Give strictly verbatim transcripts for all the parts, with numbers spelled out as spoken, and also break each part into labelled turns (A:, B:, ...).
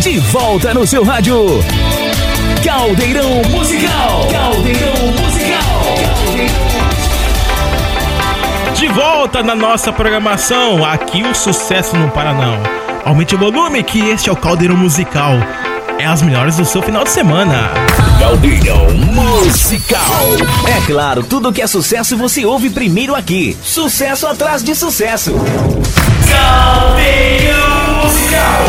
A: De volta no seu rádio. Caldeirão Musical. Caldeirão Musical.
B: De volta na nossa programação. Aqui o sucesso não para não. Aumente o volume que este é o Caldeirão Musical. É as melhores do seu final de semana.
A: Caldeirão Musical. É claro, tudo que é sucesso você ouve primeiro aqui. Sucesso atrás de sucesso. Caldeirão Musical.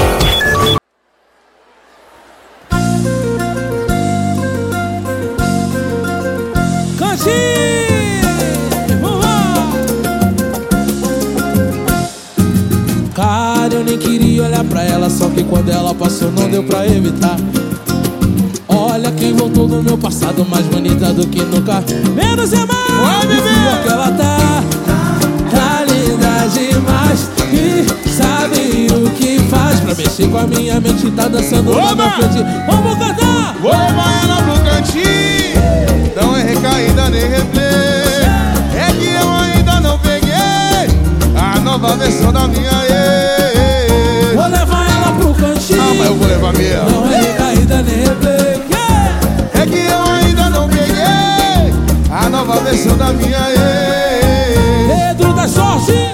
C: Cara, eu nem queria olhar pra ela, só que quando ela passou não deu pra evitar. Olha quem voltou do meu passado, mais bonita do que nunca. Menos é mais, e pior que ela tá. Tá linda demais e sabe o que faz pra mexer com a minha mente. Tá dançando Oba! Na minha frente. Vamos cantar!
D: Vou levar ela pro cantinho. Não é recaída nem replay. É que eu ainda não peguei a nova versão da minha ex.
C: Vou levar ela pro cantinho.
D: Ah, mas eu vou levar minha.
C: Não é recaída nem replay.
D: É que eu ainda não peguei a nova versão da minha ex.
C: Pedro da sorte.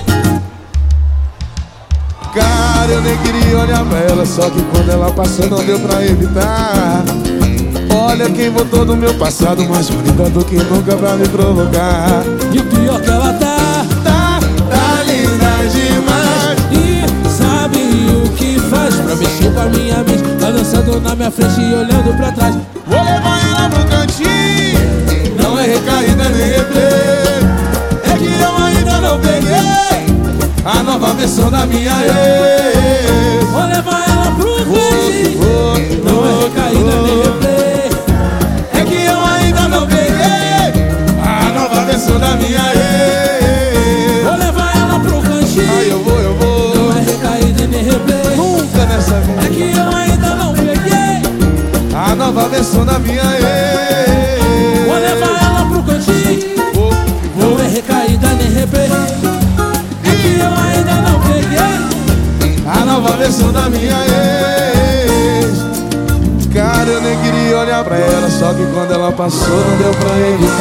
D: Cara, eu nem queria olhar pra ela, só que quando ela passou não deu pra evitar. Olha quem voltou do meu passado, mais bonita do que nunca pra me provocar.
C: E o pior que ela tá,
D: tá, tá linda demais
C: e sabe o que faz pra mexer com a minha mente. Tá dançando na minha frente e olhando pra trás.
D: Vou levar ela pro cantinho. Não é recaída nem replay. É que eu ainda não peguei a nova versão da minha ex.
C: Vou levar ela pro cantinho. Não é recaída nem replay.
D: É que eu ainda não peguei a nova versão da minha ex.
C: Vou levar ela pro cantinho.
D: Ai, eu vou, eu vou.
C: Não é recaída nem replay.
D: Nunca nessa vida.
C: É que eu ainda não peguei
D: a nova versão da minha ex.
C: Vou levar ela pro cantinho.
D: Vou,
C: vou. Não é recaída nem replay. É que eu ainda não peguei
D: a nova versão da minha ex. Cara, eu nem queria olhar pra ela, só que quando ela passou não deu pra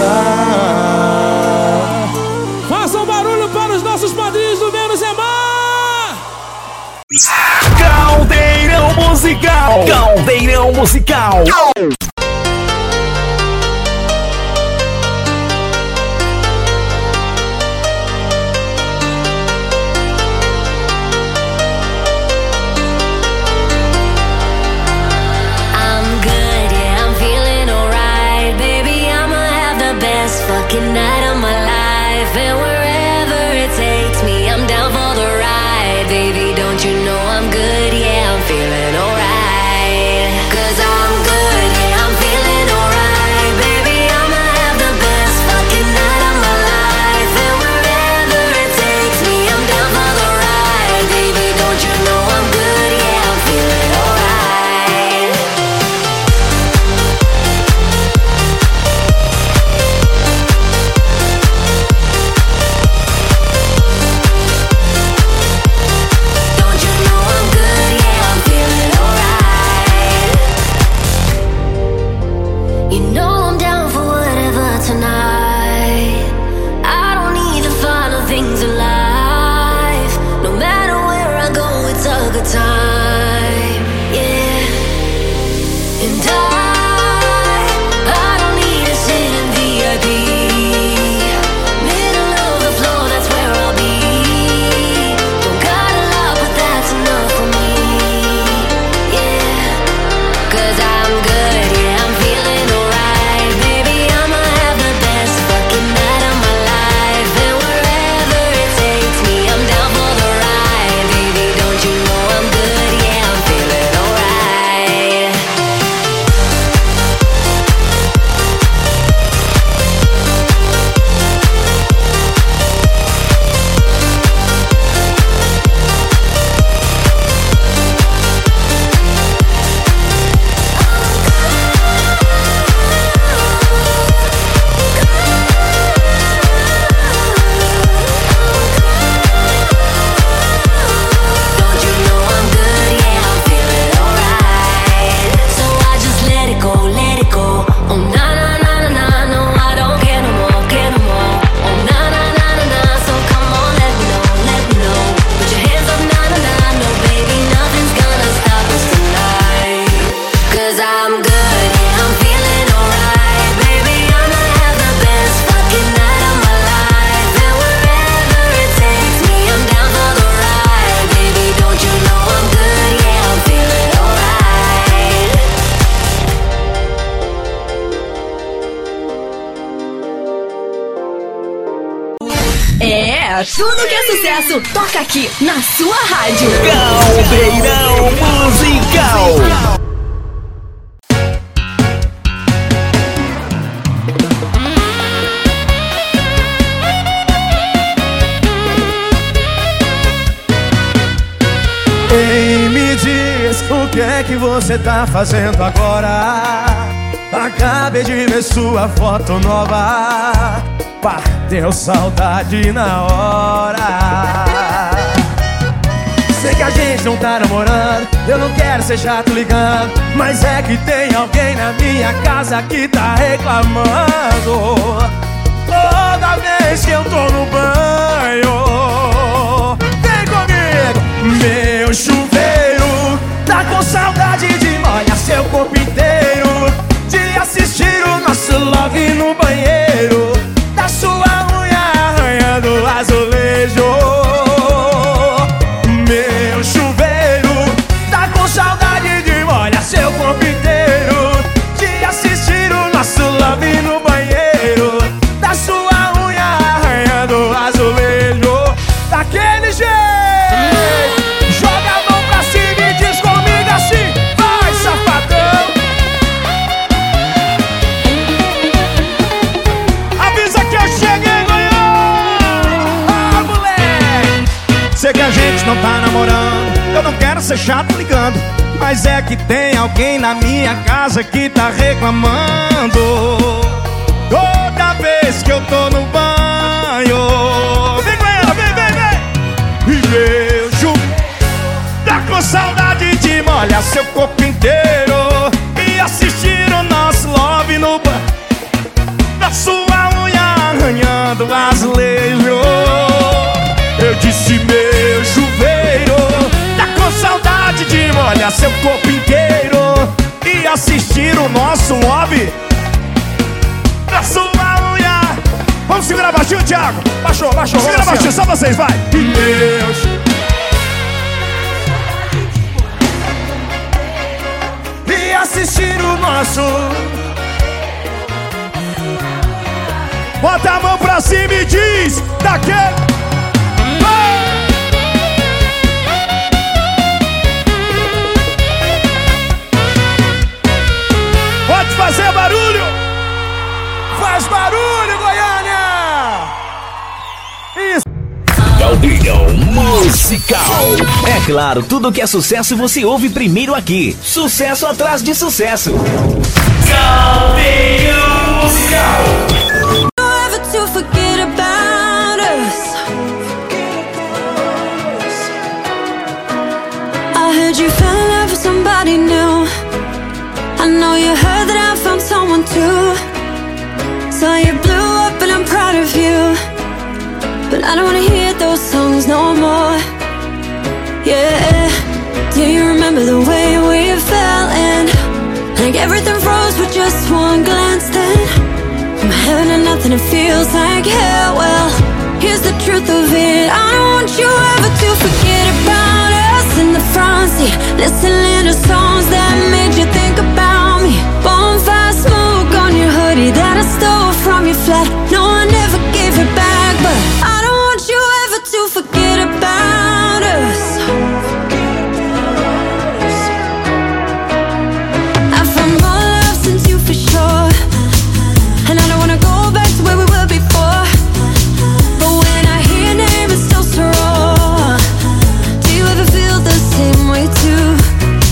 D: evitar.
C: Façam barulho para os nossos padrinhos do Menos é Mais.
A: Caldeirão Musical. Caldeirão Musical.
E: Fucking night of my life, and wherever it takes me, I'm down for the ride. Baby, don't you know I'm good? Yeah, I'm feeling alright. Cause I'm good, yeah, I'm feeling alright. Baby, I'ma have the best fucking night of my life, and wherever it takes me, I'm down for the ride. Baby, don't you know I'm good? Yeah, I'm feeling alright.
F: Tudo que é sucesso, toca aqui na sua rádio.
A: Caldeirão Musical.
D: Ei, me diz o que é que você tá fazendo agora? Acabei de ver sua foto nova, bateu saudade na hora. Sei que a gente não tá namorando, eu não quero ser chato ligando, mas é que tem alguém na minha casa que tá reclamando toda vez que eu tô no banho. Vem comigo! Meu chuveiro tá com saudade de molhar seu corpo inteiro, de assistir o nosso love no banheiro, da sua unha arranhando azulejo. Meu chuveiro tá com saudade de molhar seu corpo inteiro, de assistir o nosso love no banheiro, da sua unha arranhando azulejo. Daquele jeito, joga a mão pra cima e diz comigo assim: vai, safadão. Avisa que eu cheguei, ganhou. Ah, moleque. Sei que a gente não tá namorando, eu não quero ser chato ligando, mas é que tem alguém na minha casa que tá reclamando toda vez que eu tô no banho. Vem, Goiânia, vem, vem, vem. E meu chuveiro tá com saudade de molhar seu corpo inteiro e assistir o nosso love no banho, da sua unha arranhando azulejo. Eu disse meu chuveiro tá com saudade de molhar seu corpo inteiro e assistir o nosso love, da sua unha. Vamos segurar baixinho, Thiago. Baixou, baixou. Segura baixinho, só vocês, vai. E meu chuveiro e assistir o nosso. Bota a mão pra cima e diz daquele. Pode fazer barulho. Faz barulho, Goiânia. Isso.
A: Caldeirão Musical. É claro, tudo que é sucesso você ouve primeiro aqui. Sucesso atrás de sucesso. Caldeirão Musical.
G: To forget about us. I heard you fell in love with somebody new. I know you heard that I found someone too. So you blew up and I'm proud of you, but I don't wanna hear those songs no more. Yeah, do you remember the way we fell in? Like everything froze with just one glance then. From heaven to nothing, it feels like hell. Well, here's the truth of it. I don't want you ever to forget about us in the front seat, listening to songs that made you think about me. Bonfire smoke on your hoodie that I stole from your flat. No, I never gave it back, but I don't want you ever to forget about us. I found more love since you for sure, and I don't wanna go back to where we were before. But when I hear your name, it's still so raw. Do you ever feel the same way too?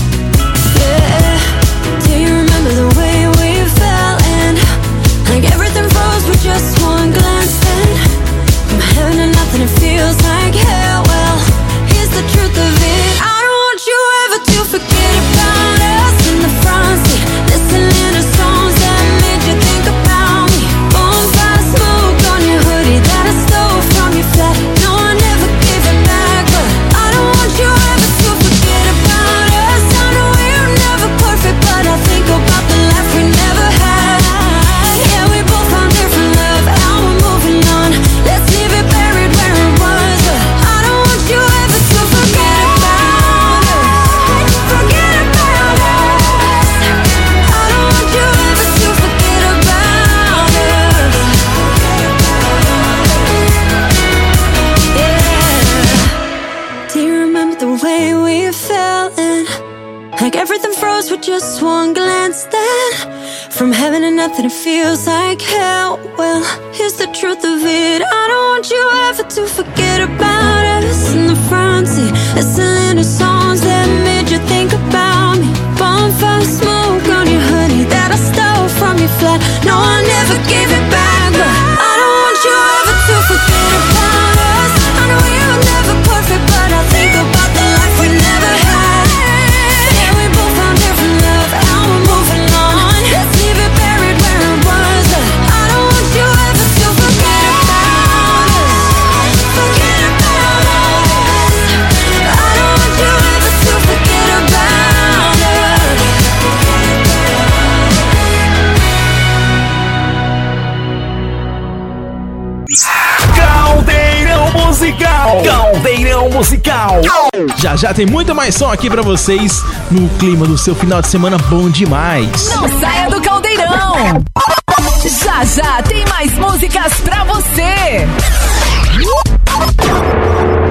G: Like everything froze with just one glance. Then from heaven to nothing it feels like hell. Well, here's the truth of it. I don't want you ever to forget about us. In the front seat, listening to songs that made you think about me. Bonfire smoke on your hoodie that I stole from your flat. No, I never gave it back, but I don't want you ever to forget about us. I know we were never perfect, but I think about the life we never had. Yeah, we both found different love, now we're moving on. Let's leave it buried where it was, but I don't want you ever to forget about us. Forget about us. I don't want you ever to forget about us.
A: Caldeirão Musical. Caldeirão Musical.
B: Já já tem muito mais som aqui pra vocês no clima do seu final de semana bom demais.
F: Não saia do Caldeirão. Já já tem mais músicas pra você.